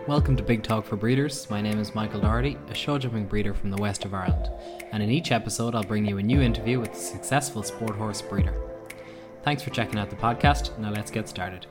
Welcome to Big Talk for Breeders. My name is Michael Doherty, a show jumping breeder from the west of Ireland, and in each episode I'll bring you a new interview with a successful sport horse breeder. Thanks for checking out the podcast. Now let's get started.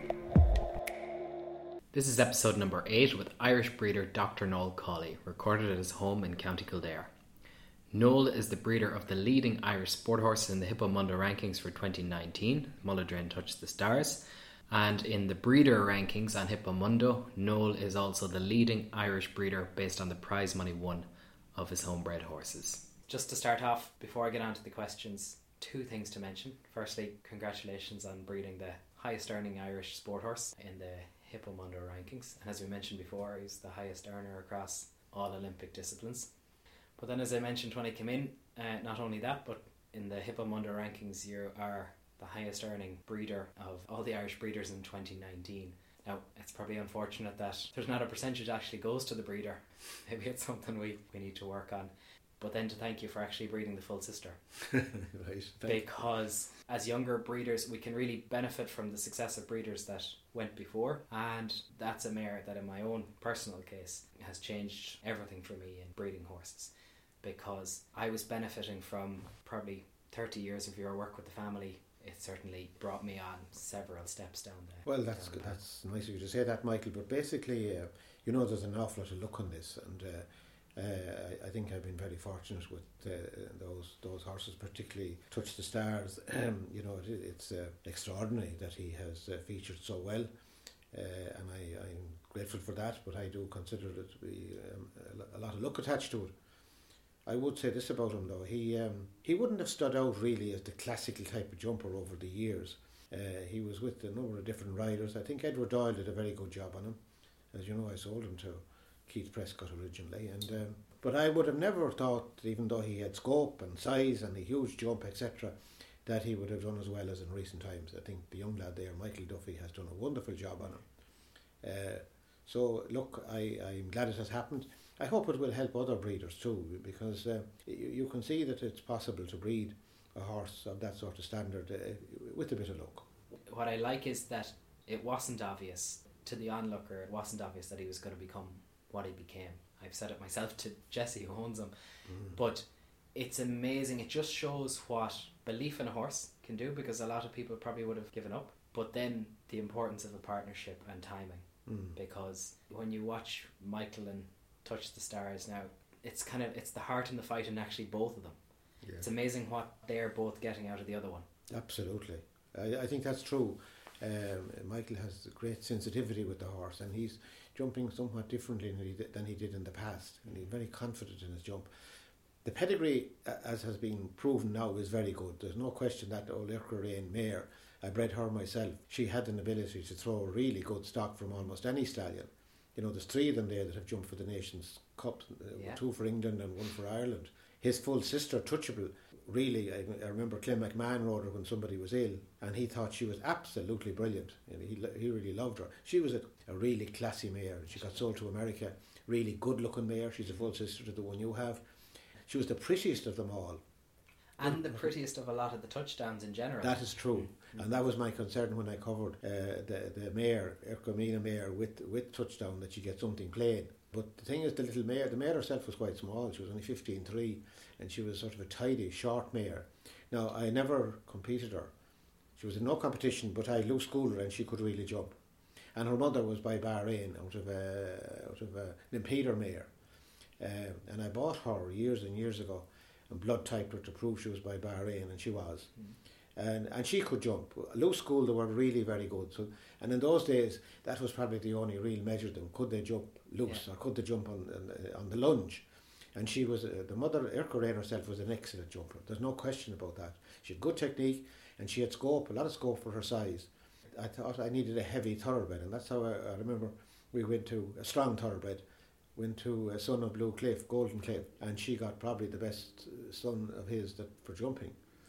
This is episode number 8 with Irish breeder Dr. Noel Cawley, recorded at his home in County Kildare. Noel is the breeder of the leading Irish sport horses in the Hippo Mundo rankings for 2019, Mulladrain Touch the Stars, and in the breeder rankings on Hippo Mundo, Noel is also the leading Irish breeder based on the prize money won of his homebred horses. Just to start off, before I get on to the questions, 2 things to mention. Firstly, congratulations on breeding the highest earning Irish sport horse in the Hippo Mundo rankings. And as we mentioned before, he's the highest earner across all Olympic disciplines. But then, as I mentioned when I came in, not only that, but in the Hippo Mundo rankings, you are the highest earning breeder of all the Irish breeders in 2019. Now, it's probably unfortunate that there's not a percentage that actually goes to the breeder. Maybe it's something we need to work on. But then to thank you for actually breeding the full sister. Right. Because as younger breeders, we can really benefit from the success of breeders that went before. And that's a mare that in my own personal case has changed everything for me in breeding horses. Because I was benefiting from probably 30 years of your work with the family. It certainly brought me on several steps down there. Well, that's good. That's nice of you to say that, Michael. But basically, there's an awful lot of luck on this, and I think I've been very fortunate with those horses, particularly Touch the Stars. It's extraordinary that he has featured so well, and I'm grateful for that. But I do consider it to be a lot of luck attached to it. I would say this about him though, he wouldn't have stood out really as the classical type of jumper over the years. He was with a number of different riders. I think Edward Doyle did a very good job on him. As you know, I sold him to Keith Prescott originally, but I would have never thought, even though he had scope and size and a huge jump, etc., that he would have done as well as in recent times. I think the young lad there, Michael Duffy, has done a wonderful job on him. So look, I'm glad it has happened. I hope it will help other breeders too, because you can see that it's possible to breed a horse of that sort of standard with a bit of luck. What I like is that it wasn't obvious to the onlooker, it wasn't obvious that he was going to become what he became. I've said it myself to Jesse, who owns him, but it's amazing. It just shows what belief in a horse can do, because a lot of people probably would have given up. But then the importance of a partnership and timing, because when you watch Michael and Touch the Stars now, it's the heart and the fight in actually both of them. Yeah. It's amazing what they're both getting out of the other one. Absolutely. I think that's true. Michael has a great sensitivity with the horse, and he's jumping somewhat differently than he did in the past, and he's very confident in his jump. The pedigree, as has been proven now, is very good. There's no question that old Irkerain mare, I bred her myself. She had an ability to throw really good stock from almost any stallion. There's 3 of them there that have jumped for the Nations Cup, 2 for England and 1 for Ireland. His full sister, Touchable, really, I remember Clem McMahon wrote her when somebody was ill, and he thought she was absolutely brilliant. He really loved her. She was a really classy mare, and she got sold to America. Really good looking mare. She's a full sister to the one you have. She was the prettiest of them all. And the prettiest of a lot of the touchdowns in general. That is true. And that was my concern when I covered the mare, Erkomina mare, with touchdown, that she get something plain. But the thing is, the mare herself was quite small. She was only 15.3, and she was sort of a tidy, short mare. Now, I never competed her. She was in no competition, but I loose schooled her, and she could really jump. And her mother was by Bahrain, out of an Impeder mare. And I bought her years and years ago, and blood typed her to prove she was by Bahrain, and she was. And she could jump. Loose school, they were really very good. So, and in those days, that was probably the only real measure of them. Could they jump loose, or could they jump on the lunge? And she was, the mother, Irkerain herself, was an excellent jumper. There's no question about that. She had good technique, and she had scope, a lot of scope for her size. I thought I needed a heavy thoroughbred, and that's how I remember we went to a strong thoroughbred. Went to a son of Blue Cliff, Golden Cliff, and she got probably the best son of his for jumping.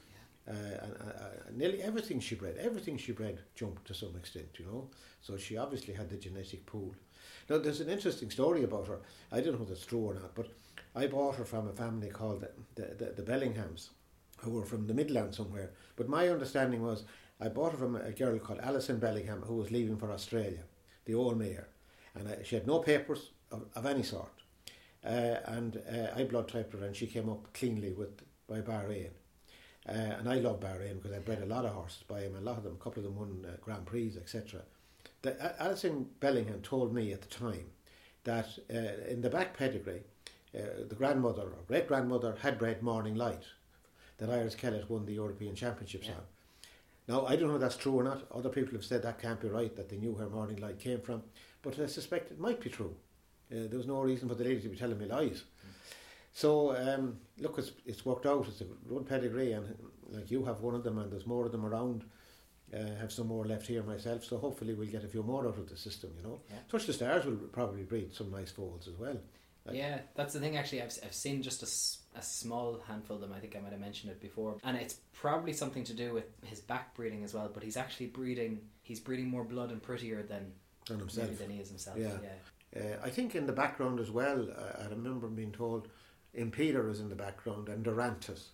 And nearly everything she bred jumped to some extent, So she obviously had the genetic pool. Now, there's an interesting story about her. I don't know if it's true or not, but I bought her from a family called the Bellinghams, who were from the Midlands somewhere. But my understanding was I bought her from a girl called Alison Bellingham, who was leaving for Australia, the old mare. And she had no papers of any sort. And I blood typed her, and she came up cleanly by Bahrain. And I love Bahrain because I bred a lot of horses by him. A couple of them won Grand Prix, etc. Alison Bellingham told me at the time that in the back pedigree, the grandmother or great grandmother had bred Morning Light, that Iris Kellett won the European Championships on. Now, I don't know if that's true or not. Other people have said that can't be right, that they knew where Morning Light came from, but I suspect it might be true. There was no reason for the lady to be telling me lies. So, look, it's worked out. It's a good pedigree, and like you have one of them, and there's more of them around. Have some more left here myself, so hopefully we'll get a few more out of the system, you know. Yeah. Touch the Stars will probably breed some nice foals as well. Yeah, that's the thing. Actually, I've seen just a small handful of them. I think I might have mentioned it before, and it's probably something to do with his back breeding as well. But he's actually breeding more blood and prettier than himself. Maybe than he is himself. Yeah. I think in the background as well, I remember being told Impeder is in the background and Durantus.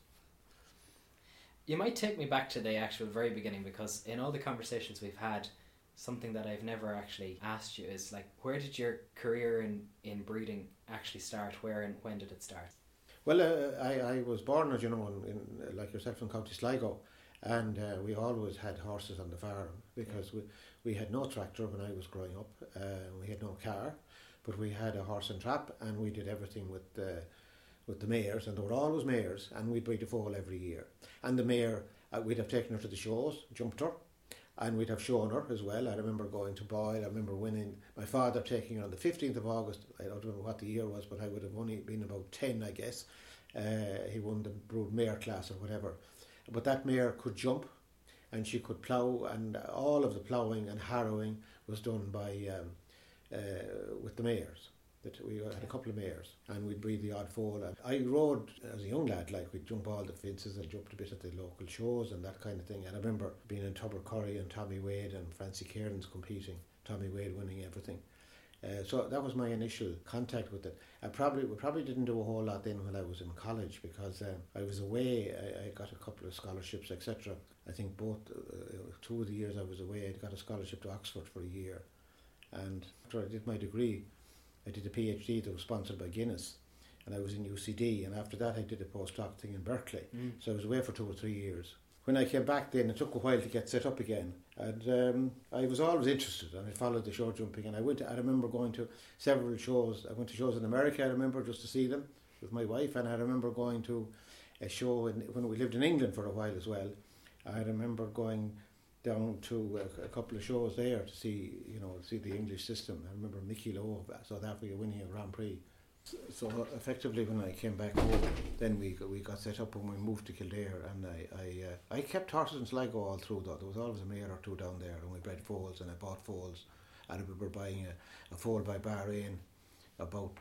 You might take me back to the actual very beginning, because in all the conversations we've had, something that I've never actually asked you is, like, where did your career in breeding actually start? Where and when did it start? Well, I was born, as you know, in like yourself, in County Sligo, and we always had horses on the farm because we had no tractor when I was growing up. We had no car, but we had a horse and trap, and we did everything with the mares, and there were always mares, and we'd breed a foal every year. And the mare, we'd have taken her to the shows, jumped her, and we'd have shown her as well. I remember going to Boyle. I remember winning, my father taking her on the 15th of August. I don't remember what the year was, but I would have only been about 10, I guess. He won the brood mare class or whatever. But that mare could jump, and she could plough, and all of the ploughing and harrowing was done by with the mares. That we had a couple of mares, and we'd breed the odd foal. And I rode as a young lad, like we'd jump all the fences and jumped a bit at the local shows and that kind of thing. And I remember being in Tubbercurry and Tommy Wade and Francie Cairns competing, Tommy Wade winning everything. So that was my initial contact with it. We probably didn't do a whole lot then when I was in college, because I was away. I got a couple of scholarships, etc. I think both 2 of the years I was away, I got a scholarship to Oxford for a year, and after I did my degree, I did a PhD that was sponsored by Guinness, and I was in UCD, and after that I did a postdoc thing in Berkeley. So I was away for 2 or 3 years. When I came back then, it took a while to get set up again, and I was always interested, and I followed the show jumping, and I remember going to several shows. I went to shows in America, I remember, just to see them with my wife, and I remember going to a show when we lived in England for a while as well. I remember going down to a couple of shows there to see the English system. I remember Mickey Lowe of South Africa winning a Grand Prix. So effectively, when I came back home, then we got set up when we moved to Kildare, and I kept horses in Sligo all through though. There was always a mare or two down there, and we bred foals, and I bought foals. I remember buying a foal by Bahrain about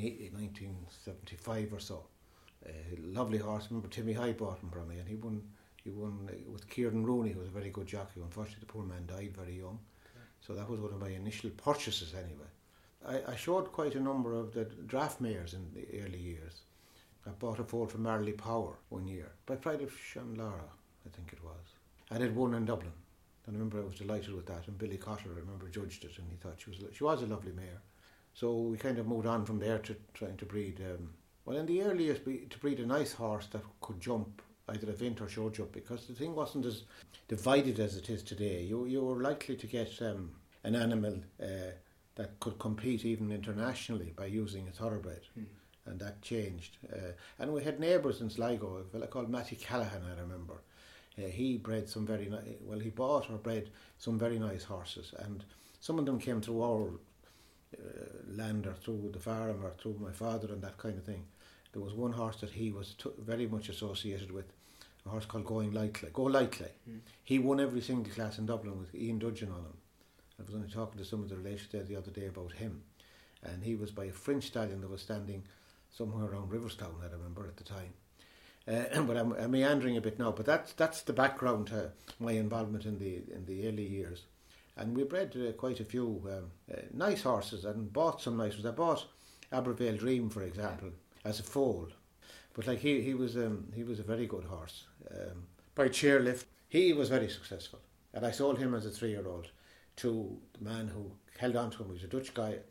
1975 or so. Lovely horse. I remember Timmy High bought him from me, and he won with Kieran Rooney, who was a very good jockey. Unfortunately, the poor man died very young. Okay. So that was one of my initial purchases anyway. I showed quite a number of the draft mares in the early years. I bought a foal from Marley Power one year, by Pride of Shanlara, I think it was. I did one in Dublin, and I remember I was delighted with that, and Billy Cotter, I remember, judged it, and he thought she was a lovely mare. So we kind of moved on from there to trying to breed, in the early years, to breed a nice horse that could jump either event or show jump, because the thing wasn't as divided as it is today. You were likely to get an animal that could compete even internationally by using a thoroughbred, and that changed. And we had neighbours in Sligo, a fella called Matty Callaghan, I remember. He bred some very he bought or bred some very nice horses, and some of them came through our land or through the farm or through my father and that kind of thing. There was one horse that he was very much associated with, a horse called Go Lightly. He won every single class in Dublin with Ian Dudgeon on him. I was only talking to some of the relations there the other day about him, and he was by a French stallion that was standing somewhere around Riverstown, I remember at the time. But I'm meandering a bit now. But that's the background to my involvement in the early years, and we bred quite a few nice horses and bought some nice ones. I bought Abervale Dream, for example, as a foal. But like he was a very good horse. By Chairlift, he was very successful, and I sold him as a 3-year-old to the man who held on to him. He was a Dutch guy,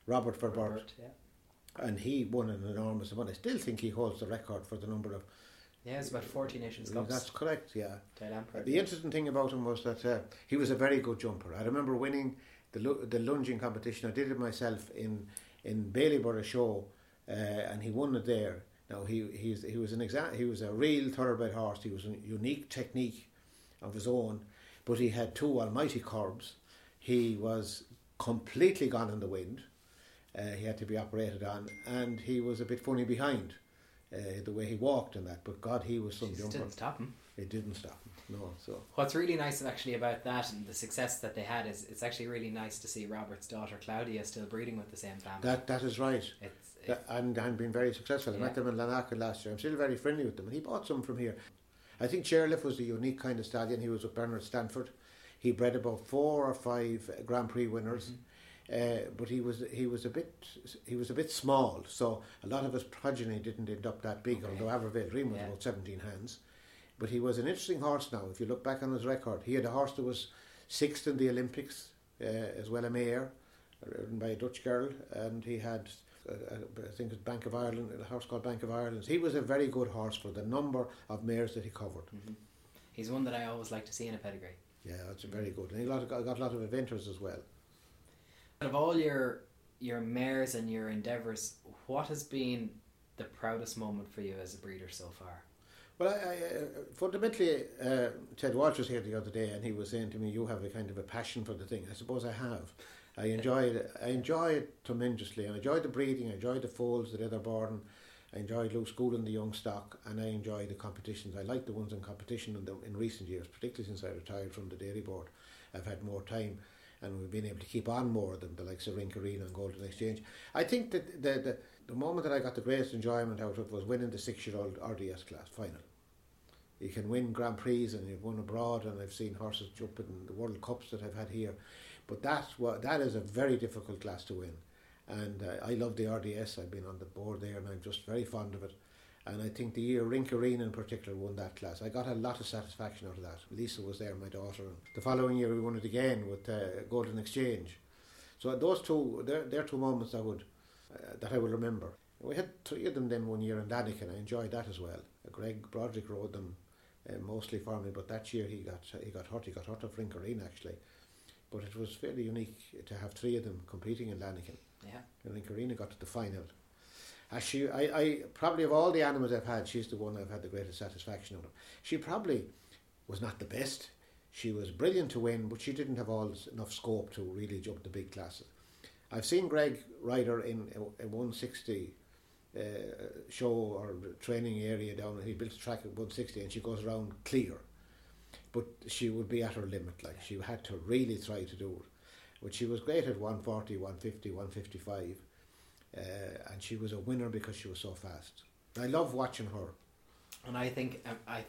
Robert Verbert. Robert, yeah. And he won an enormous amount. I still think he holds the record for the number of... Yeah, it's about 40 Nations Cups. That's correct, yeah. Lampard, the interesting thing about him was that he was a very good jumper. I remember winning the lunging competition. I did it myself in Ballyborough Show, and he won it there. Now he was a real thoroughbred horse. He was a unique technique of his own, but he had two almighty curbs. He was completely gone in the wind. He had to be operated on, and he was a bit funny behind, the way he walked and that. But God, he was some jumper. It didn't stop him. It didn't stop him. No. So what's really nice actually about that and the success that they had is it's actually really nice to see Robert's daughter Claudia still breeding with the same family. That is right. And been very successful. I met them in Lanark last year. I'm still very friendly with them, and he bought some from here. I think Chairlift was the unique kind of stallion. He was with Bernard Stanford. He bred about 4 or 5 Grand Prix winners. But he was a bit small, so a lot of his progeny didn't end up that big. Although Abervale Dream was about 17 hands, but he was an interesting horse. Now, if you look back on his record, he had a horse that was 6th in the Olympics, as well a mare, ridden by a Dutch girl, and he had I think it's Bank of Ireland, a horse called Bank of Ireland. He was a very good horse for the number of mares that he covered. He's one that I always like to see in a pedigree. Yeah, that's very good, and he got a lot of eventers as well. Out of all your mares and your endeavours, what has been the proudest moment for you as a breeder so far? Well, I fundamentally, Ted Walsh was here the other day, and he was saying to me, "You have a kind of a passion for the thing." I suppose I have. I enjoy it tremendously. I enjoy the breeding. I enjoy the foals that they're born. I enjoy schooling the young stock, and I enjoy the competitions. I like the ones in competition in recent years, particularly since I retired from the dairy board. I've had more time, and we've been able to keep on more than the likes of Rinkarina and Golden Exchange. I think that the moment that I got the greatest enjoyment out of was winning the 6-year-old RDS class final. You can win Grand Prix, and you've won abroad, and I've seen horses jump in the World Cups that I've had here. But that is a very difficult class to win. And I love the RDS. I've been on the board there, and I'm just very fond of it. And I think the year Rinkarina in particular won that class, I got a lot of satisfaction out of that. Lisa was there, my daughter. And the following year we won it again with Golden Exchange. So those two, they're 2 moments that I will remember. We had 3 of them then one year in Lanniken. I enjoyed that as well. Greg Broderick rode them mostly for me, but that year he got hurt. He got hurt of Rinkarina actually. But it was fairly unique to have 3 of them competing in Lanniken. Yeah. And Rinkarina got to the final. I probably of all the animals I've had, she's the one I've had the greatest satisfaction out of. She probably was not the best. She was brilliant to win, but she didn't have enough scope to really jump the big classes. I've seen Greg ride her in a 160 show or training area down, and he built a track at 160, and she goes around clear. But she would be at her limit. Like, she had to really try to do it. But she was great at 140, 150, 155. And she was a winner because she was so fast. I love watching her. And I think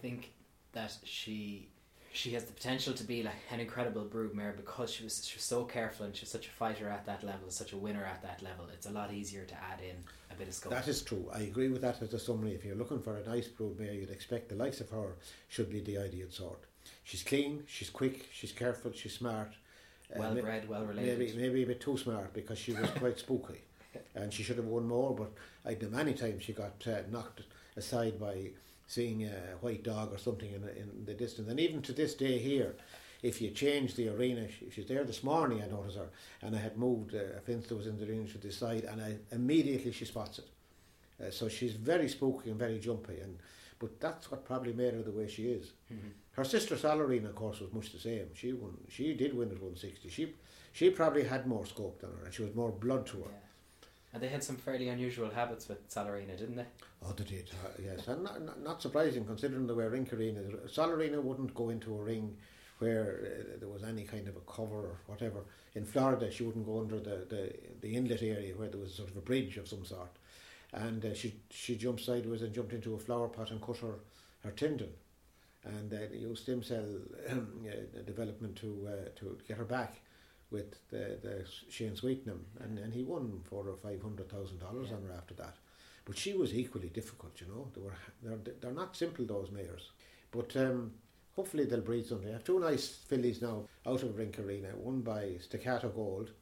that she has the potential to be like an incredible broodmare because she was so careful, and she's such a fighter at that level, such a winner at that level. It's a lot easier to add in a bit of scope. That is true. I agree with that as a summary. If you're looking for a nice broodmare, you'd expect the likes of her should be the ideal sort. She's clean, she's quick, she's careful, she's smart. Well bred, well related. Maybe a bit too smart because she was quite spooky. And she should have won more, but I know many times she got knocked aside by seeing a white dog or something in the distance. And even to this day here, if you change the arena, she's there this morning, I noticed her, and I had moved a fence that was in the arena to the side, and immediately she spots it. So she's very spooky and very jumpy, but that's what probably made her the way she is. Mm-hmm. Her sister Salarina, of course, was much the same. She did win at 160. She probably had more scope than her, and she was more blood to her. Yeah. And they had some fairly unusual habits with Salarina, didn't they? Oh, they did, yes. And not surprising considering the way Rinkarina is. Salarina wouldn't go into a ring where there was any kind of a cover or whatever. In Florida, she wouldn't go under the inlet area where there was sort of a bridge of some sort. And she jumped sideways and jumped into a flower pot and cut her tendon. And used stem cell development to get her back with the Shane Sweetnam, and he won $400,000 or $500,000 on her after that. But she was equally difficult, you know. They're not simple, those mares. But hopefully they'll breed someday. I have 2 nice fillies now out of Rinkarina, one by Staccato Gold.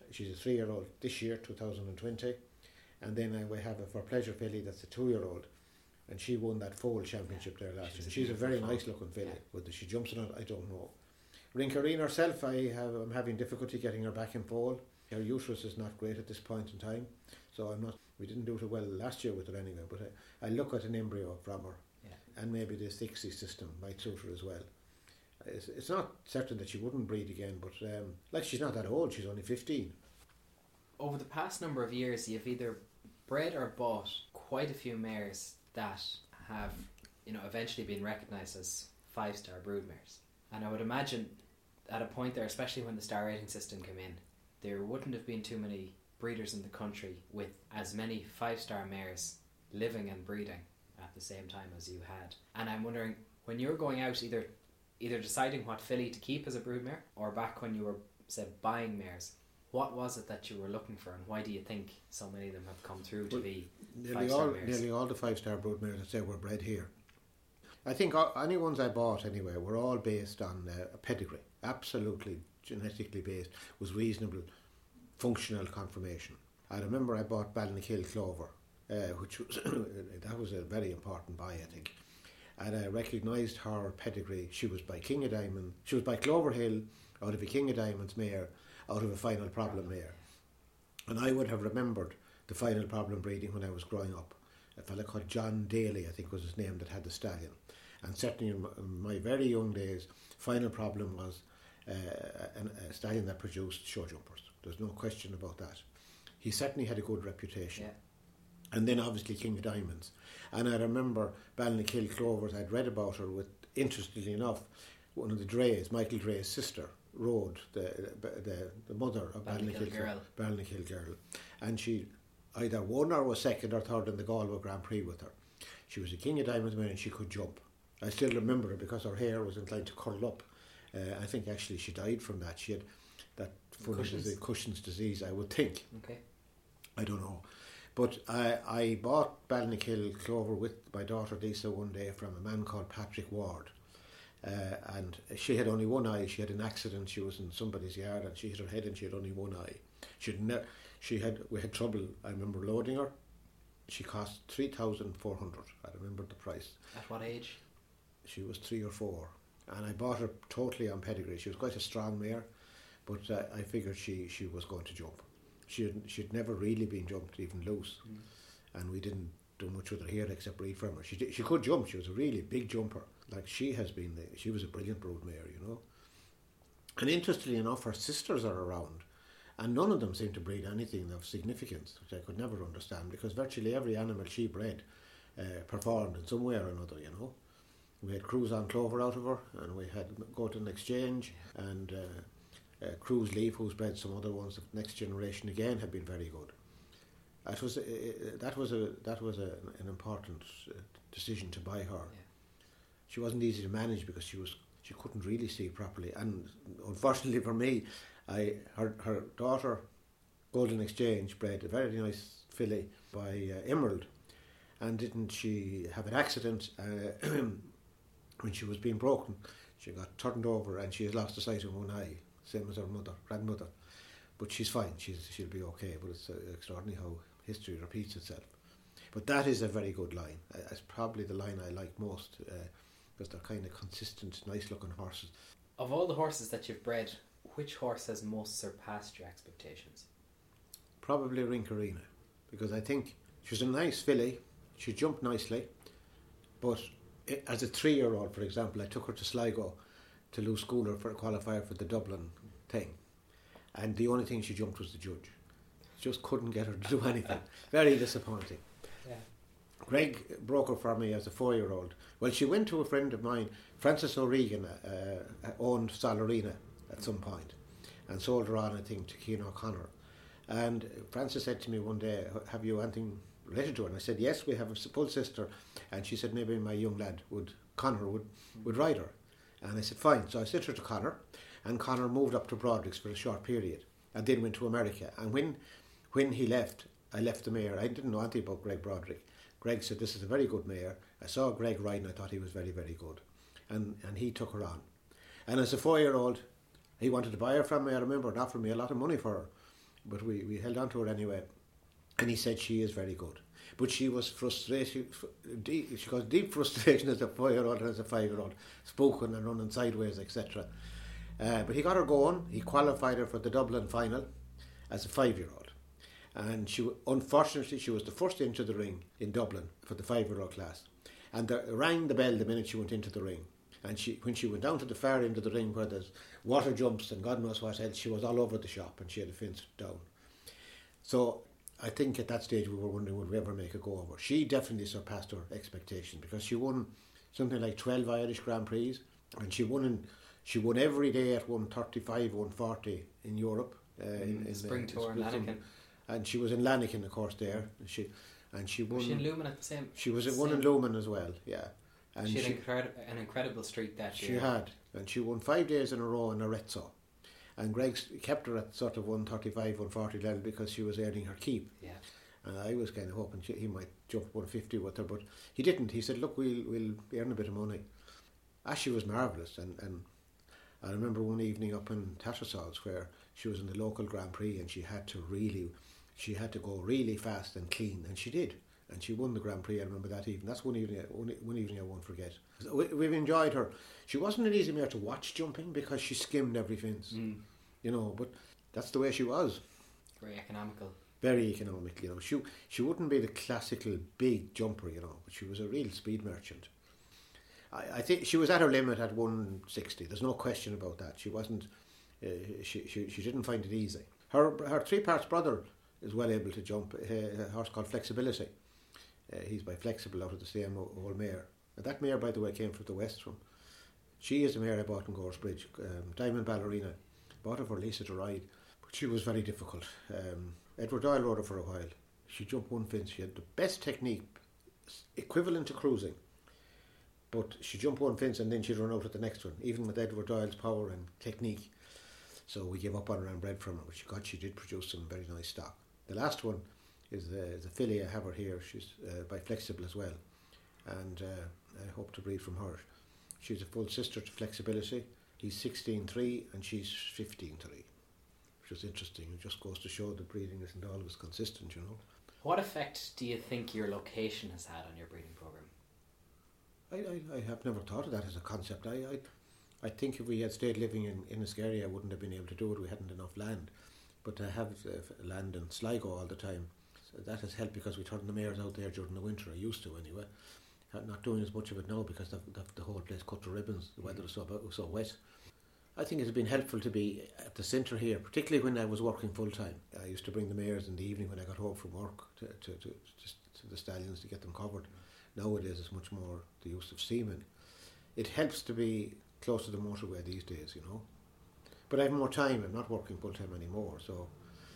she's a 3-year-old this year, 2020. And then we have a For Pleasure filly that's a 2-year-old. And she won that foal championship there last year. She's a very nice looking filly. Whether she jumps or not, I don't know. Rinkarine herself, I'm having difficulty getting her back in foal. Her uterus is not great at this point in time. So we didn't do too well last year with her anyway. But I look at an embryo from her. And maybe the Stixie system might suit her as well. It's not certain that she wouldn't breed again, but she's not that old, she's only 15. Over the past number of years, you've either bred or bought quite a few mares that have, eventually been recognised as 5-star broodmares. And I would imagine at a point there, especially when the star rating system came in, there wouldn't have been too many breeders in the country with as many 5-star mares living and breeding at the same time as you had. And I'm wondering, when you're going out either deciding what filly to keep as a broodmare, or back when you were, say, buying mares, what was it that you were looking for, and why do you think so many of them have come through to be 5-star mares? Nearly all the 5-star broodmares that say were bred here. I think any ones I bought anyway were all based on a pedigree, absolutely genetically based, was reasonable functional conformation. I remember I bought Balnakill Clover, which was that was a very important buy, I think. And I recognised her pedigree. She was by King of Diamonds. She was by Clover Hill, out of a King of Diamonds mare, out of a Final Problem mare. And I would have remembered the Final Problem breeding when I was growing up. A fella called John Daly, I think was his name, that had the stallion. And certainly in my very young days, Final Problem was a stallion that produced show jumpers. There's no question about that. He certainly had a good reputation. Yeah. And then obviously King of Diamonds. And I remember Balnakill Clovers, I'd read about her with, interestingly enough, one of the Dreys, Michael Dre's sister, rode the mother of Balnakill Girl. And she either won or was second or third in the Galway Grand Prix with her. She was a King of Diamonds mare and she could jump. I still remember her because her hair was inclined to curl up. I think actually she died from that. She had that Cushing's disease, I would think. Okay. I don't know. But I bought Balnakill Clover with my daughter Lisa one day from a man called Patrick Ward. And she had only one eye. She had an accident. She was in somebody's yard and she hit her head and she had only one eye. We had trouble. I remember loading her. She cost $3,400. I remember the price. At what age? She was 3 or 4. And I bought her totally on pedigree. She was quite a strong mare, but I figured she was going to jump. She'd never really been jumped, even loose. And we didn't do much with her here except breed from her. She could jump. She was a really big jumper. Like she was a brilliant broodmare, And interestingly enough, her sisters are around, and none of them seem to breed anything of significance, which I could never understand, because virtually every animal she bred performed in some way or another, We had Cruise on Clover out of her, and we had Golden Exchange, and Cruise Leaf, who's bred some other ones. The next generation again had been very good. That was an important decision to buy her. Yeah. She wasn't easy to manage because she couldn't really see properly, and unfortunately for me, her daughter Golden Exchange bred a very nice filly by Emerald, and didn't she have an accident when she was being broken? She got turned over and she has lost the sight of one eye, same as her grandmother. But she's fine, she'll be okay. But it's extraordinary how history repeats itself. But that is a very good line. It's probably the line I like most, because they're kind of consistent, nice looking horses. Of all the horses that you've bred, which horse has most surpassed your expectations? Probably Rinkarina, because I think she's a nice filly, she jumped nicely, but as a 3-year-old, for example, I took her to Sligo to Lou Schooler for a qualifier for the Dublin thing, and the only thing she jumped was the judge. Just couldn't get her to do anything. Very disappointing. Yeah. Greg broke her for me as a 4-year-old. Well, she went to a friend of mine, Francis O'Regan, owned Salarina at some point, and sold her on, I think, to Cian O'Connor. And Francis said to me one day, have you anything related to her? And I said, yes, we have a full sister. And she said, maybe my young lad, Connor would ride her. And I said, fine. So I sent her to Connor, and Connor moved up to Broadricks for a short period, and then went to America. And when he left, I left the mare. I didn't know anything about Greg Broderick. Greg said, this is a very good mare. I saw Greg ride and I thought he was very, very good. And he took her on. And as a 4-year-old, he wanted to buy her from me, I remember, and offered me a lot of money for her. but we held on to her anyway. And he said she is very good. But she was frustrated. She caused deep frustration as a 4-year-old and as a 5-year-old, spoken and running sideways, etc. But he got her going. He qualified her for the Dublin final as a 5-year-old. And unfortunately, she was the first into the ring in Dublin for the 5-year-old class. And rang the bell the minute she went into the ring. And when she went down to the far end of the ring where there's water jumps and God knows what else, she was all over the shop and she had a fence down. So I think at that stage we were wondering, would we ever make a go of her? She definitely surpassed her expectation because she won something like 12 Irish Grand Prix, and she won every day at 135, 140 in Europe. In Spring Tour in Lanniken. And she was in Lanniken, of course, there. She won. Was she in Lumen at the same? She was one in Lumen as well, yeah. And she had an incredible streak that year. She had, and she won 5 days in a row in Arezzo. And Greg kept her at sort of 135, 140 level because she was earning her keep. Yeah. And I was kind of hoping he might jump 150 with her, but he didn't. He said, look, we'll earn a bit of money. She was marvellous. And I remember one evening up in Tattersalls where she was in the local Grand Prix and she had to go really fast and clean, and she did. And she won the Grand Prix, I remember that evening. That's one evening I won't forget. We've enjoyed her. She wasn't an easy mare to watch jumping because she skimmed every fence, but that's the way she was. Very economical. Very economical, She wouldn't be the classical big jumper, but she was a real speed merchant. I think she was at her limit at 160. There's no question about that. She wasn't. She didn't find it easy. Her 3 parts brother is well able to jump. A horse called Flexibility. He's by Flexible out of the same old mare. And that mare, by the way, came from the West from. She is a mare I bought in Gorse Bridge, Diamond Ballerina. Bought her for Lisa to ride, but she was very difficult. Edward Doyle rode her for a while. She jumped one fence. She had the best technique, equivalent to cruising. But she jumped one fence and then she'd run out at the next one, even with Edward Doyle's power and technique. So we gave up on her and bred from her, but she did produce some very nice stock. The last one is the filly. I have her here. She's by Flexible as well, and I hope to breed from her. She's a full sister to Flexibility. He's 16.3 and she's 15.3, which is interesting. It just goes to show that breeding isn't always consistent, What effect do you think your location has had on your breeding program? I have never thought of that as a concept. I think if we had stayed living in Enniskerry, I wouldn't have been able to do it. We hadn't enough land. But I have land in Sligo all the time. So that has helped because we turn the mares out there during the winter. I used to anyway. I'm not doing as much of it now because the whole place cut to ribbons. The weather is so wet. I think it's been helpful to be at the centre here, particularly when I was working full time. I used to bring the mares in the evening when I got home from work to the stallions to get them covered. Nowadays it's much more the use of semen. It helps to be close to the motorway these days, But I have more time. I'm not working full time anymore, so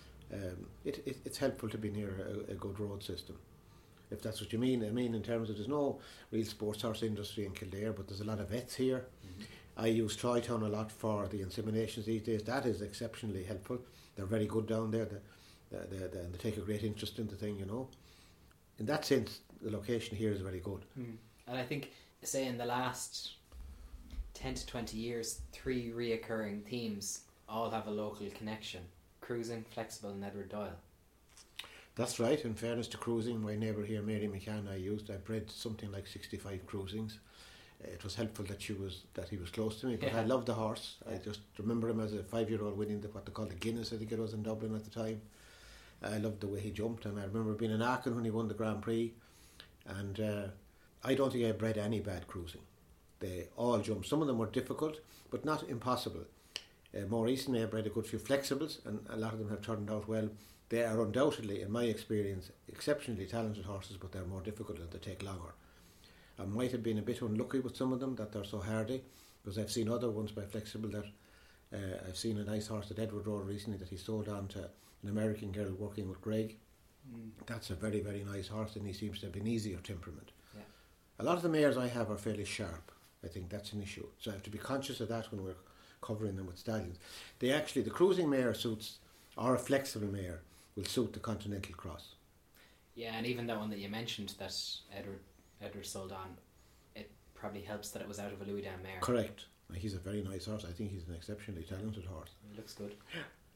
it's helpful to be near a good road system, if that's what you mean. I mean, in terms of there's no real sports horse industry in Kildare, but there's a lot of vets here. Mm-hmm. I use Troytown a lot for the inseminations these days. That is exceptionally helpful. They're very good down there. They take a great interest in the thing, In that sense, the location here is very good. Mm. And I think, say, in the last 10 to 20 years, 3 reoccurring themes all have a local connection: Cruising, Flexible and Edward Doyle. That's right. In fairness to Cruising, my neighbour here, Mary McCann, I bred something like 65 Cruisings. It was helpful that he was close to me, but I loved the horse. I just remember him as a 5-year-old winning what they called the Guinness, I think it was, in Dublin at the time. I loved the way he jumped, and I remember being in Aachen when he won the Grand Prix, and I don't think I bred any bad Cruising. They all jumped. Some of them were difficult, but not impossible. More recently I bred a good few Flexibles, and a lot of them have turned out well. They are undoubtedly, in my experience, exceptionally talented horses, but they're more difficult and they take longer. I might have been a bit unlucky with some of them that they're so hardy, because I've seen other ones by Flexible that I've seen a nice horse that Edward rode recently that he sold on to an American girl working with Greg. That's a very, very nice horse, and he seems to have an easier temperament. Yeah. A lot of the mares I have are fairly sharp. I think that's an issue, so I have to be conscious of that when we're covering them with stallions. The Cruising mare suits, or a Flexible mare will suit the Continental Cross. Yeah, and even that one that you mentioned that Edward sold on, it probably helps that it was out of a Louis Dan mare. Correct. He's a very nice horse. I think he's an exceptionally talented horse. He looks good.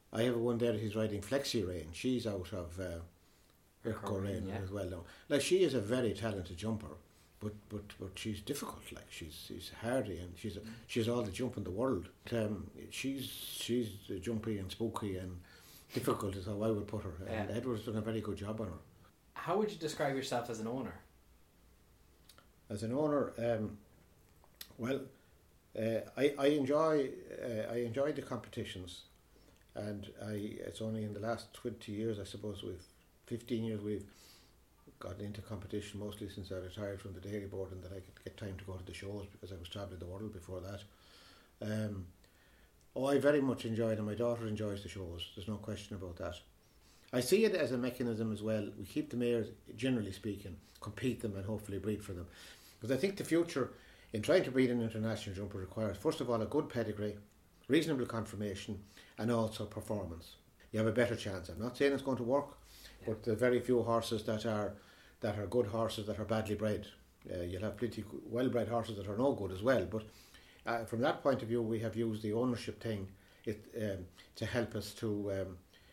I have one there that he's riding Flexi Rain. She's out of Irko Rain as well now. Like, she is a very talented jumper, but she's difficult. Like, she's hardy, and she's all the jump in the world. She's jumpy and spooky and difficult is how I would put her. And Edward's done a very good job on her. How would you describe yourself as an owner? As an owner, I enjoy the competitions, and it's only in the last 20 years, I suppose, 15 years we've gotten into competition, mostly since I retired from the dairy board, and that I could get time to go to the shows because I was travelling the world before that. I very much enjoy them. My daughter enjoys the shows, there's no question about that. I see it as a mechanism as well. We keep the mares, generally speaking, compete them and hopefully breed for them. Because I think the future in trying to breed an international jumper requires, first of all, a good pedigree, reasonable conformation, and also performance. You have a better chance. I'm not saying it's going to work, but there are very few horses that are good horses that are badly bred. You'll have plenty well-bred horses that are no good as well. But from that point of view, we have used the ownership thing to help us to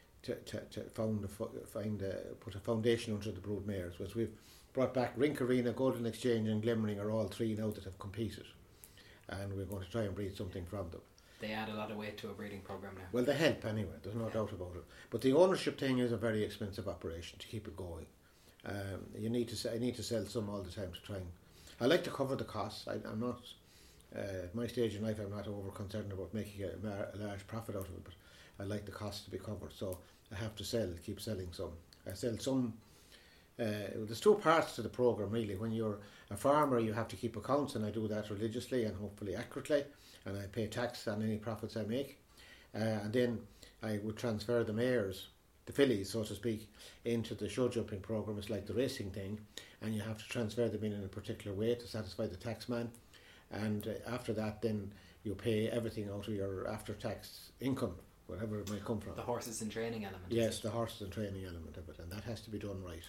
put a foundation under the brood mares. Which we've brought back Rinkarina, Golden Exchange, and Glimmering are all three now that have competed, and we're going to try and breed something from them. They add a lot of weight to a breeding program now. Well, they help anyway. There's no doubt about it. But the ownership thing is a very expensive operation to keep it going. I need to sell some all the time to try and. I like to cover the costs. I'm not at my stage in life. I'm not over concerned about making a large profit out of it, but I like the costs to be covered. So I have to keep selling some. I sell some. There's two parts to the program really. When you're a farmer, you have to keep accounts, and I do that religiously and hopefully accurately, and I pay tax on any profits I make, and then I would transfer the mares, the fillies so to speak, into the show jumping program. It's like the racing thing, and you have to transfer them in a particular way to satisfy the tax man, and after that then you pay everything out of your after tax income, whatever it might come from. The horses and training element. Yes, the horses and training element of it, and that has to be done right.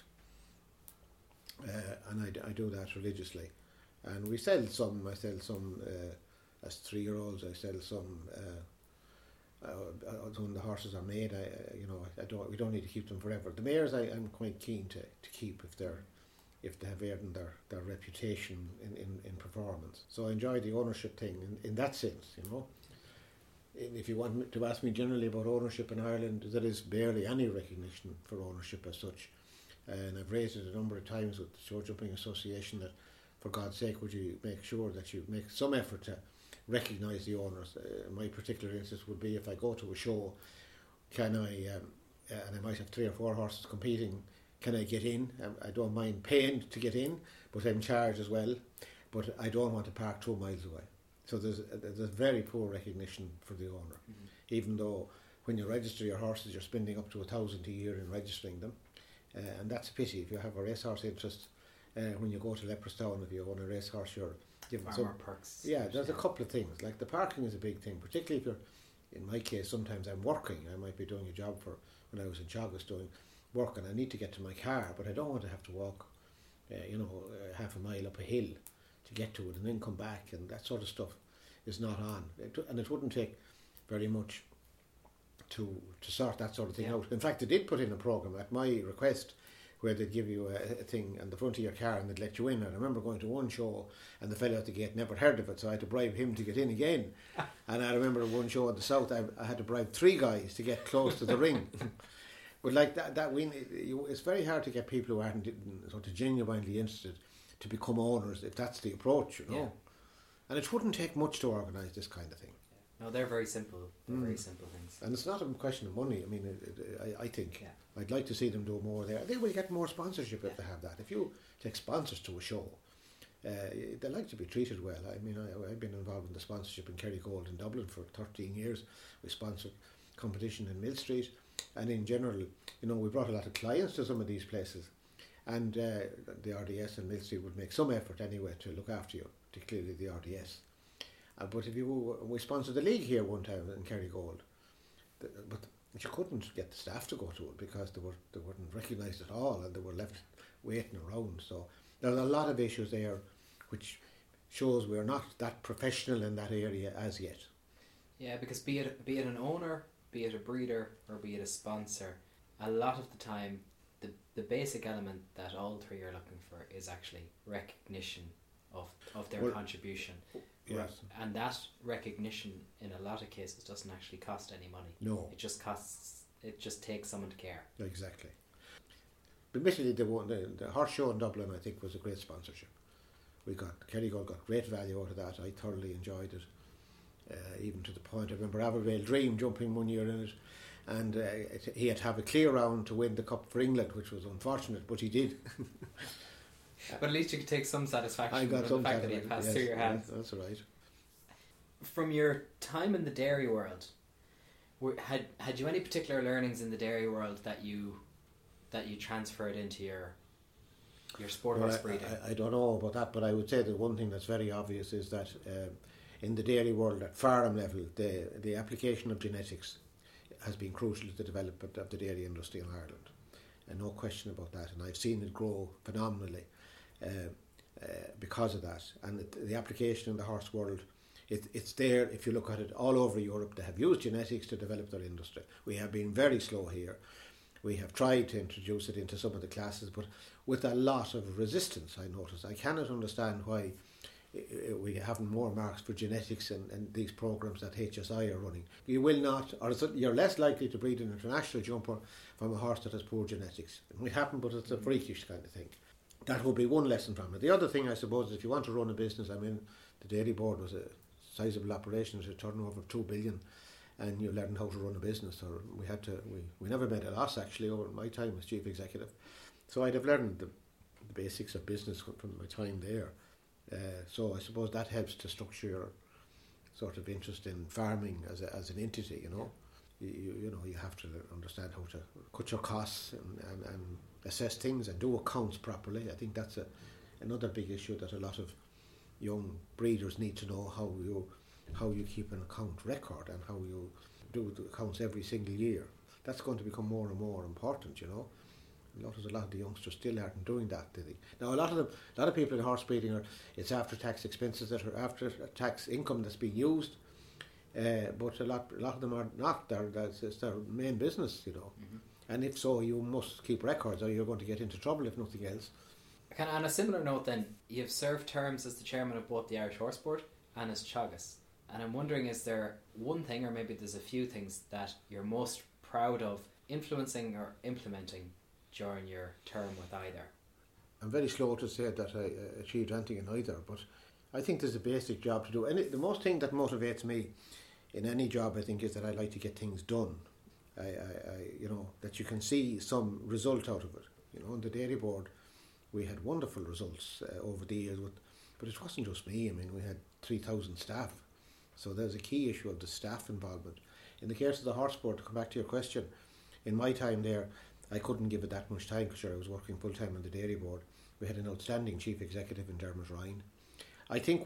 And I do that religiously, and we sell some. I sell some as 3-year-olds. I sell some when the horses are made. We don't need to keep them forever. The mares I'm quite keen to keep if they have earned their reputation in performance. So I enjoy the ownership thing in that sense. If you want to ask me generally about ownership in Ireland, there is barely any recognition for ownership as such. And I've raised it a number of times with the Show Jumping Association that, for God's sake, would you make sure that you make some effort to recognise the owners. My particular instance would be if I go to a show, can I, and I might have 3 or 4 horses competing, can I get in? I don't mind paying to get in, but I'm charged as well, but I don't want to park 2 miles away. So there's very poor recognition for the owner, even though when you register your horses, you're spending up to 1,000 a year in registering them. And that's a pity. If you have a racehorse interest, when you go to Leopardstown, if you own a racehorse, you're given some perks. Yeah, there's a couple of things. Like the parking is a big thing, particularly if you're, in my case, sometimes I'm working. I might be doing a job for, when I was in Teagasc doing work, and I need to get to my car, but I don't want to have to walk, half a mile up a hill to get to it and then come back, and that sort of stuff is not on. And it wouldn't take very much to sort that sort of thing out. In fact, they did put in a program at my request where they'd give you a thing on the front of your car and they'd let you in. And I remember going to one show and the fellow at the gate never heard of it, so I had to bribe him to get in again. And I remember one show in the south, I had to bribe 3 guys to get close to the ring. But like it's very hard to get people who aren't sort of genuinely interested to become owners if that's the approach, Yeah. And it wouldn't take much to organise this kind of thing. No, they're very simple. They're very simple things. And it's not a question of money. I mean, I think I'd like to see them do more there. They will get more sponsorship if they have that. If you take sponsors to a show, they like to be treated well. I mean, I've been involved in the sponsorship in Kerrygold in Dublin for 13 years. We sponsored competition in Mill Street, and in general, we brought a lot of clients to some of these places, and the RDS and Mill Street would make some effort anyway to look after you, particularly the RDS. But we sponsored the league here one time in Kerrygold, but you couldn't get the staff to go to it because they weren't recognised at all, and they were left waiting around. So there's a lot of issues there, which shows we're not that professional in that area as yet. Yeah, because be it an owner, be it a breeder or be it a sponsor, a lot of the time the basic element that all three are looking for is actually recognition of their contribution. Yes. And that recognition in a lot of cases doesn't actually cost any money. No. It just takes someone to care. Exactly. Admittedly, the horse show in Dublin, I think, was a great sponsorship. Kerrygold got great value out of that. I thoroughly enjoyed it, even to the point I remember Abervale Dream jumping one year in it, and he had to have a clear round to win the cup for England, which was unfortunate, but he did. But at least you could take some satisfaction from the fact that he passed through your hands. That's right. From your time in the dairy world, had you any particular learnings in the dairy world that you transferred into your sport horse breeding? I don't know about that, but I would say that one thing that's very obvious is that in the dairy world at farm level, the application of genetics has been crucial to the development of the dairy industry in Ireland, and no question about that. And I've seen it grow phenomenally because of that. And the application in the horse world, it's there. If you look at it all over Europe, they have used genetics to develop their industry. We have been very slow here. We have tried to introduce it into some of the classes, but with a lot of resistance, I notice. I cannot understand why we haven't more marks for genetics and these programs that HSI are running. You will not, or you're less likely to breed an international jumper from a horse that has poor genetics. We haven't, but it's a freakish kind of thing. That would be one lesson from it. The other thing, I suppose, is if you want to run a business, I mean, the dairy board was a sizable operation, it was a turnover of 2 billion, and you learn how to run a business. Or we never made a loss actually over my time as chief executive. So I'd have learned the basics of business from my time there. So I suppose that helps to structure your sort of interest in farming as an entity. You know, you have to understand how to cut your costs and assess things and do accounts properly. I think that's another big issue that a lot of young breeders need to know, how you keep an account record and how you do the accounts every single year. That's going to become more and more important. You know. A lot of the youngsters still aren't doing that, do they? Now, a lot of people in horse breeding it's after tax expenses that are after tax income that's being used, but a lot of them are not. It's their main business, you know. Mm-hmm. And if so, you must keep records, or you're going to get into trouble if nothing else. Kind of on a similar note, then, you've served terms as the chairman of both the Irish Horse Board and as Teagasc. And I'm wondering, is there one thing, or maybe there's a few things that you're most proud of influencing or implementing during your term with either? I'm very slow to say that I achieved anything in either, but I think there's a basic job to do. And the most thing that motivates me in any job, I think, is that I like to get things done. That you can see some result out of it. You know, on the dairy board, we had wonderful results over the years, but it wasn't just me. I mean, we had 3,000 staff, so there's a key issue of the staff involvement. In the case of the horse board, to come back to your question, in my time there, I couldn't give it that much time because I was working full time on the dairy board. We had an outstanding chief executive in Dermot Ryan. I think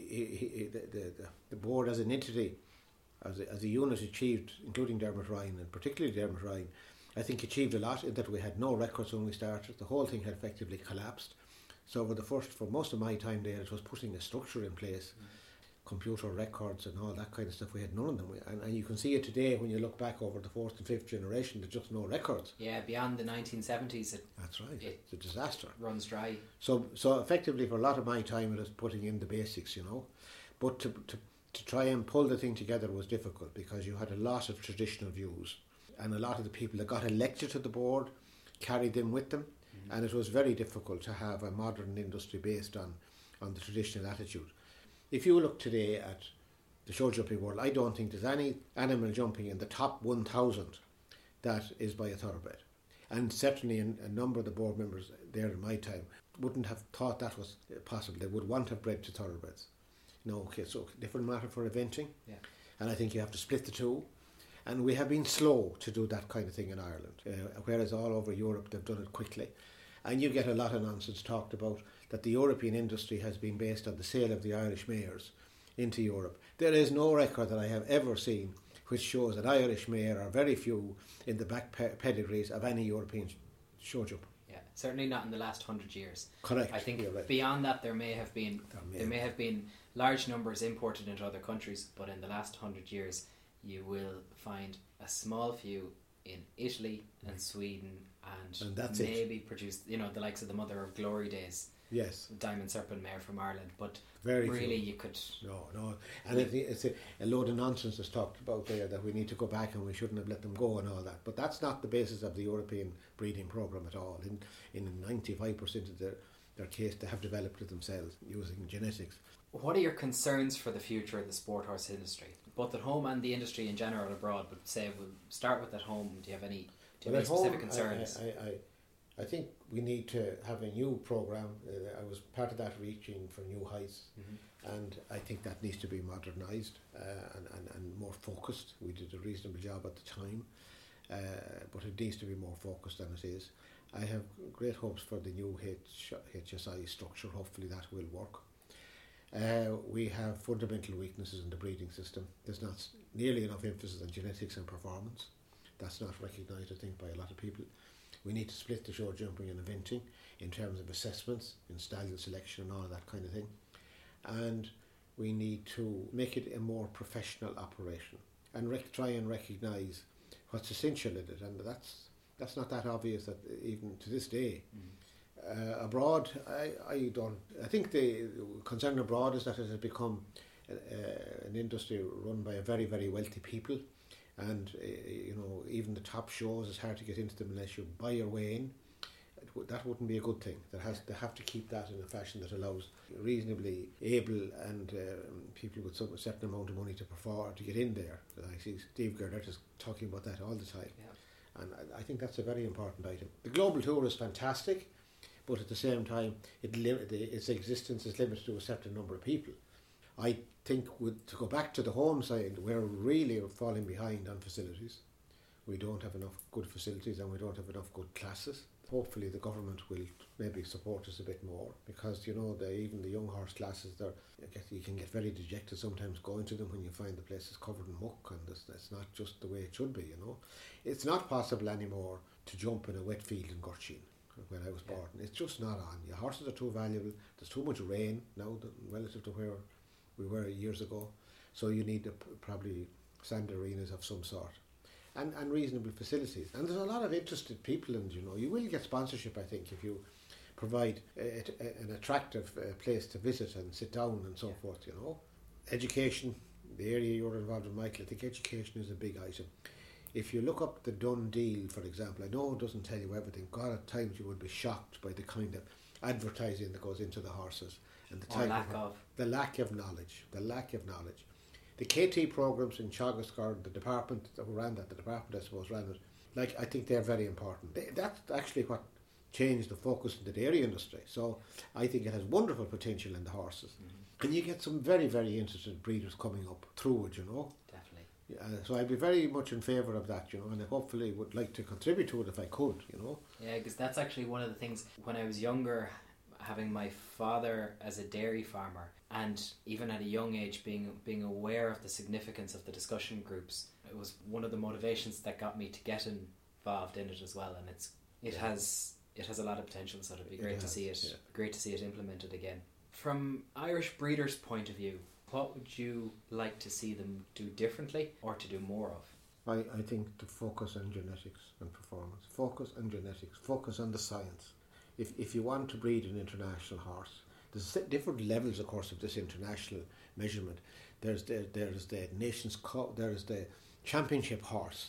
the board as an entity, as a unit, achieved, including Dermot Ryan and particularly Dermot Ryan, I think achieved a lot in that we had no records when we started. The whole thing had effectively collapsed. So for most of my time there, it was putting a structure in place. Computer records and all that kind of stuff. We had none of them, and you can see it today when you look back over the fourth and fifth generation. There's just no records. Yeah, beyond the 1970s, that's right. It's a disaster. Runs dry. So effectively, for a lot of my time, it was putting in the basics, you know. But to try and pull the thing together was difficult because you had a lot of traditional views, and a lot of the people that got elected to the board carried them with them, and it was very difficult to have a modern industry based on the traditional attitude. If you look today at the show jumping world, I don't think there's any animal jumping in the top 1,000 that is by a thoroughbred. And certainly a number of the board members there in my time wouldn't have thought that was possible. They would want to have bred to thoroughbreds. No, okay, so different matter for eventing. Yeah. And I think you have to split the two. And we have been slow to do that kind of thing in Ireland, whereas all over Europe they've done it quickly. And you get a lot of nonsense talked about that the European industry has been based on the sale of the Irish mares into Europe. There is no record that I have ever seen which shows that Irish mare are very few in the back pedigrees of any European show jumper. Yeah, certainly not in the last 100 years. Correct. I think right. Beyond that there may have been large numbers imported into other countries, but in the last 100 years you will find a small few in Italy and Sweden and that's maybe produce, you know, the likes of the Mother of Glory days. Yes. Diamond Serpent mare from Ireland, but very really few. You could... No. And it's a load of nonsense that's talked about there, that we need to go back and we shouldn't have let them go and all that. But that's not the basis of the European breeding programme at all. In 95% of their case, they have developed it themselves using genetics. What are your concerns for the future of the sport horse industry, both at home and the industry in general abroad? But say we'll start with at home. Do you have any specific concerns? I think we need to have a new programme. I was part of that reaching for new heights, and I think that needs to be modernised and more focused. We did a reasonable job at the time, but it needs to be more focused than it is. I have great hopes for the new HSI structure. Hopefully that will work. We have fundamental weaknesses in the breeding system. There's not nearly enough emphasis on genetics and performance. That's not recognised, I think, by a lot of people. We need to split the show jumping and eventing in terms of assessments, in stallion selection and all that kind of thing. And we need to make it a more professional operation and try and recognise what's essential in it. And that's not that obvious that even to this day. Abroad, I think the concern abroad is that it has become an industry run by a very, very wealthy people. And even the top shows, it's hard to get into them unless you buy your way in. That wouldn't be a good thing. They have to keep that in a fashion that allows reasonably able and people with a certain amount of money to get in there. I see Steve Gerdert is talking about that all the time, and I think that's a very important item. The global tour is fantastic, but at the same time, its existence is limited to a certain number of people. I think to go back to the home side, we're really falling behind on facilities. We don't have enough good facilities and we don't have enough good classes. Hopefully the government will maybe support us a bit more, because even the young horse classes, you can get very dejected sometimes going to them when you find the place is covered in muck, and it's not just the way it should be. It's not possible anymore to jump in a wet field in Gurchin when I was born. It's just not on. Your horses are too valuable. There's too much rain now relative to where we were years ago, so you need probably sand arenas of some sort, and reasonable facilities. And there's a lot of interested people, and you will get sponsorship, I think, if you provide an attractive place to visit and sit down and so forth. Education, the area you're involved in, Michael, I think education is a big item. If you look up the Done Deal, for example, I know it doesn't tell you everything. God, at times you would be shocked by the kind of advertising that goes into the horses. And the lack of knowledge. The KT programs in Teagascar, the department that ran that, I suppose ran it. I think they're very important. That's actually what changed the focus in the dairy industry. So I think it has wonderful potential in the horses, and you get some very, very interested breeders coming up through it. Definitely. So I'd be very much in favour of that, and I hopefully would like to contribute to it if I could. Yeah, because that's actually one of the things when I was younger. Having my father as a dairy farmer, and even at a young age being aware of the significance of the discussion groups, it was one of the motivations that got me to get involved in it as well. And it has a lot of potential, so it'd be great to see it. Yeah. Great to see it implemented again. From Irish breeders' point of view, what would you like to see them do differently or to do more of? I think to focus on genetics and performance. Focus on genetics. Focus on the science. If you want to breed an international horse, there's different levels, of course, of this international measurement. There's the Nations Cup, there's the championship horse,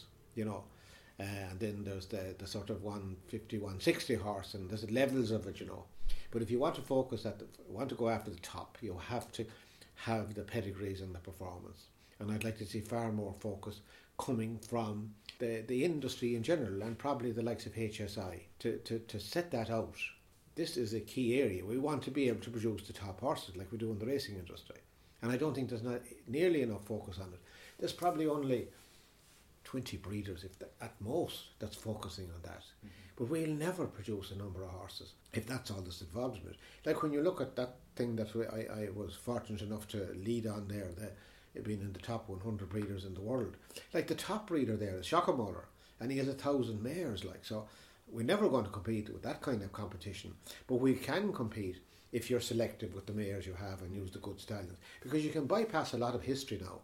and then there's the sort of 150, 160 horse, and there's levels of it, But if you want to focus want to go after the top, you have to have the pedigrees and the performance. And I'd like to see far more focus coming from the industry in general, and probably the likes of HSI, to set that out. This is a key area. We want to be able to produce the top horses like we do in the racing industry. And I don't think there's not nearly enough focus on it. There's probably only 20 breeders at most that's focusing on that. But we'll never produce a number of horses if that's all that's involved in it. Like when you look at that thing that I was fortunate enough to lead on there, being in the top 100 breeders in the world. Like the top breeder there is Shockamuller, and he has 1,000 mares. So we're never going to compete with that kind of competition, but we can compete if you're selective with the mares you have and use the good stallions, because you can bypass a lot of history now.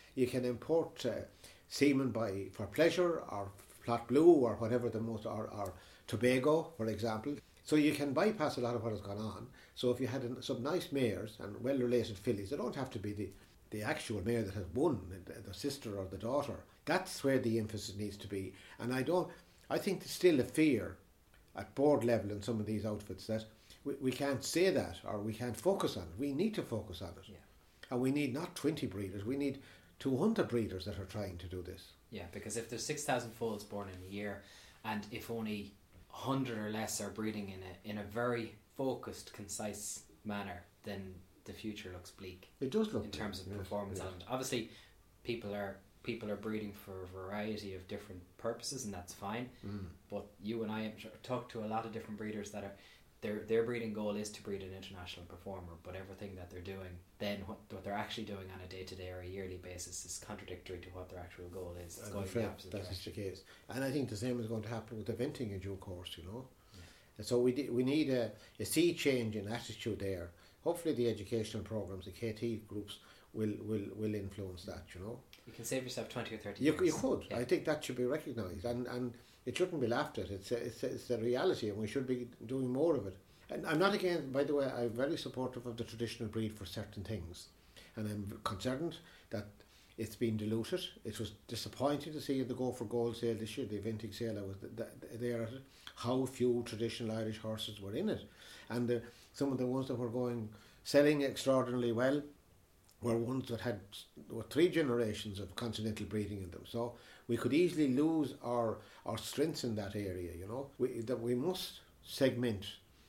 You can import semen for pleasure, or Plot Blue, or whatever the most, or Tobago, for example. So you can bypass a lot of what has gone on. So if you had some nice mares and well-related fillies, they don't have to be the actual mare that has won, the sister or the daughter. That's where the emphasis needs to be. And I think there's still a fear at board level in some of these outfits that we can't say that, or we can't focus on it. We need to focus on it. Yeah. And we need not 20 breeders, we need 200 breeders that are trying to do this. Yeah, because if there's 6,000 foals born in a year, and if only 100 or less are breeding in a very focused, concise manner, then the future looks bleak. It does look in bleak, terms of yes, performance yes. element. Obviously, people are breeding for a variety of different purposes, and that's fine. But you and I have talked to a lot of different breeders that are their breeding goal is to breed an international performer, but everything that they're doing, then what they're actually doing on a day-to-day or a yearly basis is contradictory to what their actual goal is. It's going in the opposite that is direction. the case. And I think the same is going to happen with eventing in due course, you know. Yeah. And so we need a sea change in attitude there. Hopefully the educational programs, the KT groups will influence that, you know. You can save yourself 20 or 30 You years. could. Yeah. I think that should be recognised, and it shouldn't be laughed at. It's a reality, and we should be doing more of it. And I'm not again, by the way, I'm very supportive of the traditional breed for certain things, and I'm concerned that it's been diluted. It was disappointing to see the Go for Gold sale this year, the eventing sale. I was there at it. How few traditional Irish horses were in it, and some of the ones that were selling extraordinarily well were ones that were 3 generations of continental breeding in them. So we could easily lose our strengths in that area, you know. We must segment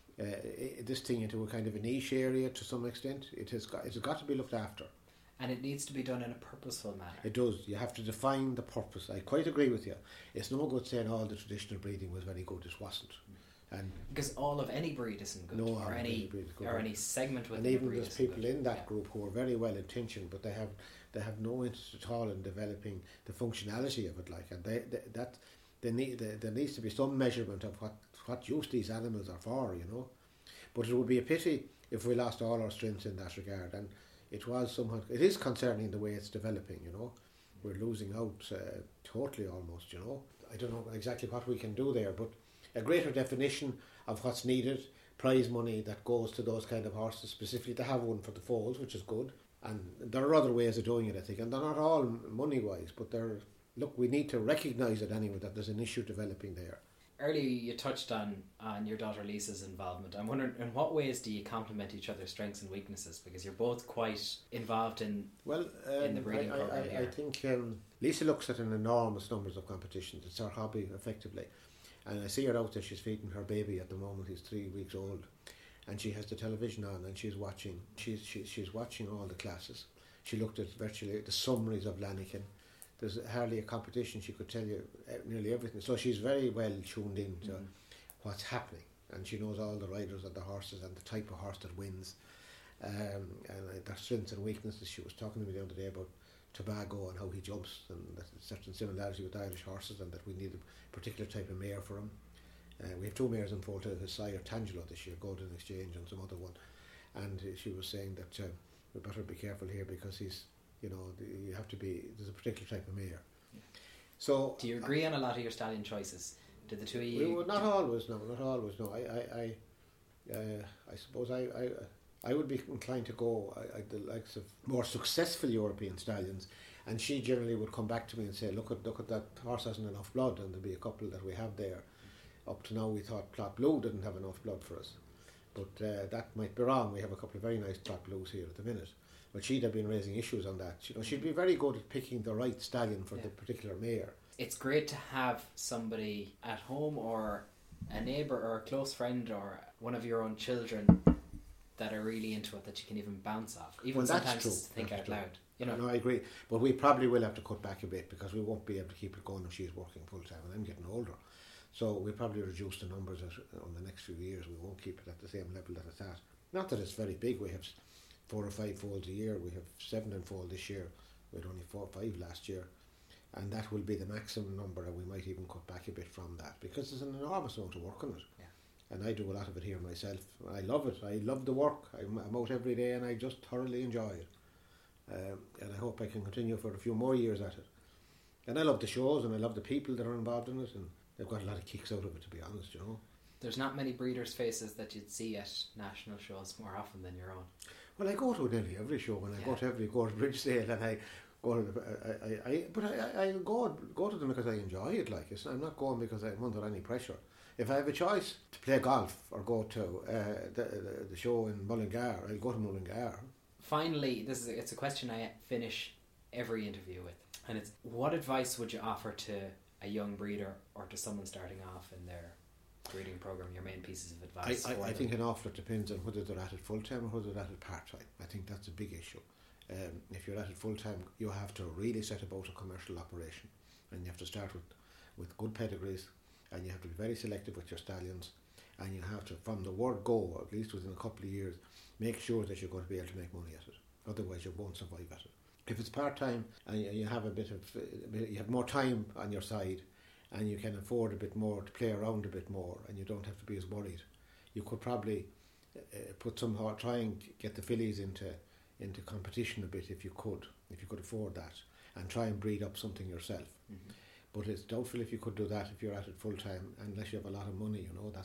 this thing into a kind of a niche area to some extent. It's got to be looked after. And it needs to be done in a purposeful manner. It does. You have to define the purpose. I quite agree with you. It's no good saying all the traditional breeding was very good. It wasn't. And because all of any breed isn't good, no, or any segment within and even a breed there's isn't people good. in that group who are very well intentioned, but they have no interest at all in developing the functionality of it. Like, and there needs to be some measurement of what use these animals are for, you know. But it would be a pity if we lost all our strengths in that regard, and it is concerning the way it's developing, you know. We're losing out totally almost, you know. I don't know exactly what we can do there, but a greater definition of what's needed, prize money that goes to those kind of horses, specifically to have one for the foals, which is good. And there are other ways of doing it, I think, and they're not all money-wise, but we need to recognise it anyway, that there's an issue developing there. Earlier you touched on your daughter Lisa's involvement. I'm wondering, in what ways do you complement each other's strengths and weaknesses? Because you're both quite involved in the breeding program here. I think Lisa looks at an enormous numbers of competitions. It's her hobby, effectively. And I see her out there, she's feeding her baby at the moment, he's 3 weeks old. And she has the television on and she's watching. She's watching all the classes. She looked at virtually the summaries of Lanikin. There's hardly a competition, she could tell you nearly everything. So she's very well tuned in to what's happening, and she knows all the riders and the horses and the type of horse that wins, and their strengths and weaknesses. She was talking to me the other day about Tobago and how he jumps, and there's a certain similarity with Irish horses, and that we need a particular type of mare for him. We have 2 mares in foal to his sire Tangelo this year, Golden Exchange and some other one, and she was saying that we better be careful here because he's, you know, there's a particular type of mare. Yeah. So do you agree on a lot of your stallion choices? Do the two of you? Not always. No. I suppose I would be inclined to go the likes of more successful European stallions, and she generally would come back to me and say, look at that horse hasn't enough blood, and there'll be a couple that we have there. Up to now we thought Plot Blue didn't have enough blood for us, but that might be wrong. We have a couple of very nice Plot Blues here at the minute. But she'd have been raising issues on that. You know, she'd be very good at picking the right stallion for the particular mare. It's great to have somebody at home, or a neighbour, or a close friend, or one of your own children that are really into it, that you can even bounce off. Even sometimes think out loud. You know. No, I agree. But we probably will have to cut back a bit because we won't be able to keep it going if she's working full time, and I'm getting older. So we'll probably reduce the numbers on the next few years. We won't keep it at the same level that it's at. Not that it's very big. We have 4 or 5 foals a year. We have 7 in foal this year. We had only 4 or 5 last year, and that will be the maximum number, and we might even cut back a bit from that because there's an enormous amount of work on it. Yeah. And I do a lot of it here myself. I love it. I love the work. I'm out every day, and I just thoroughly enjoy it. and I hope I can continue for a few more years at it. And I love the shows, and I love the people that are involved in it, and they've got a lot of kicks out of it, to be honest, you know. There's not many breeders' faces that you'd see at national shows more often than your own. Well, I go to nearly every show, and I go to every Gort Bridge sale, and I go to I go to them because I enjoy it. Like, I'm not going because I'm under any pressure. If I have a choice to play golf or go to the show in Mullingar, I'll go to Mullingar. Finally, it's a question I finish every interview with, and it's: what advice would you offer to a young breeder or to someone starting off in their breeding program? Your main pieces of advice. I think an awful lot depends on whether they're at it full time or whether they're at it part time. I think that's a big issue. If you're at it full time, you have to really set about a commercial operation, and you have to start with good pedigrees, and you have to be very selective with your stallions, and you have to, from the word go, at least within a couple of years, make sure that you're going to be able to make money at it. Otherwise, you won't survive at it. If it's part time and you have you have more time on your side, and you can afford a bit more to play around a bit more, and you don't have to be as worried, you could probably try and get the fillies into competition a bit if you could afford that, and try and breed up something yourself. Mm-hmm. But it's doubtful if you could do that if you're at it full time, unless you have a lot of money. You know,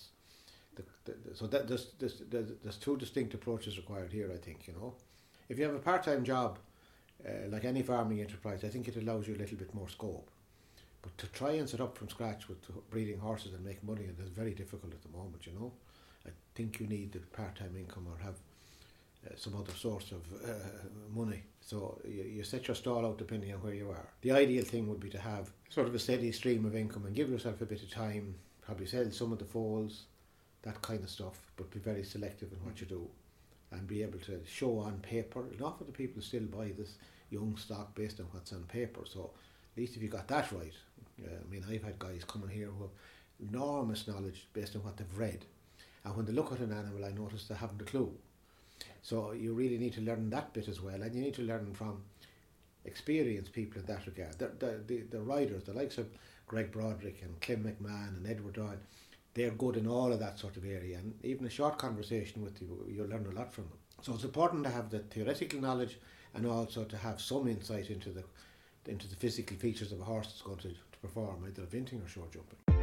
there's two distinct approaches required here. I think, you know, if you have a part-time job, like any farming enterprise, I think it allows you a little bit more scope. But to try and set up from scratch with breeding horses and make money, it is very difficult at the moment. You know, I think you need the part-time income or have some other source of money. So you set your stall out depending on where you are. The ideal thing would be to have sort of a steady stream of income and give yourself a bit of time, probably sell some of the foals, that kind of stuff, but be very selective in what you do, and be able to show on paper. An awful lot of people still buy this young stock based on what's on paper, so at least if you got that right. I mean, I've had guys coming here who have enormous knowledge based on what they've read, and when they look at an animal, I notice they haven't a clue. So you really need to learn that bit as well, and you need to learn from experienced people in that regard. The riders, the likes of Greg Broderick and Clem McMahon and Edward Doyle, they're good in all of that sort of area, and even a short conversation with you, you'll learn a lot from them. So it's important to have the theoretical knowledge and also to have some insight into the physical features of a horse that's going to perform, either eventing or short jumping.